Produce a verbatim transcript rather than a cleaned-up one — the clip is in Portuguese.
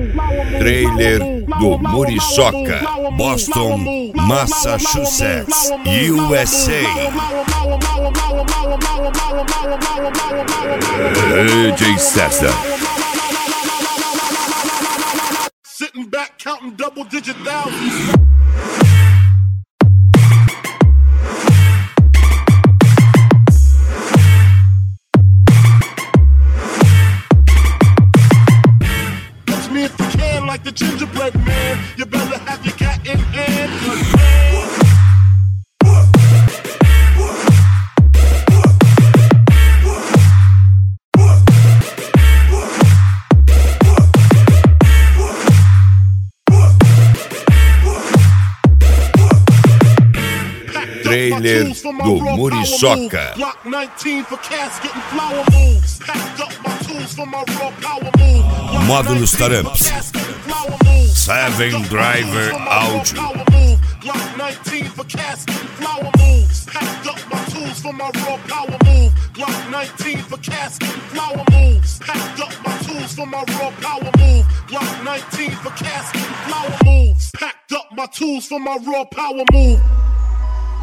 Trailer do Muriçoca, Boston, Massachusetts, U S A. D J César. Sitting back counting double digit thousands. Me if you can, like the gingerbread man. You better have your cat in hand. Trailer do Muriçoca. Block nineteen for casket and flower moves. Packed up my tools for my raw power move. Módulos Taramps, Seven Driver Audio. Glock nineteen for casket and flower moves. Packed up my tools for my raw power move. Glock nineteen for casket and flower moves. Packed up my tools for my raw power move. Glock nineteen for casket and flower moves. Packed up my tools for my raw power move.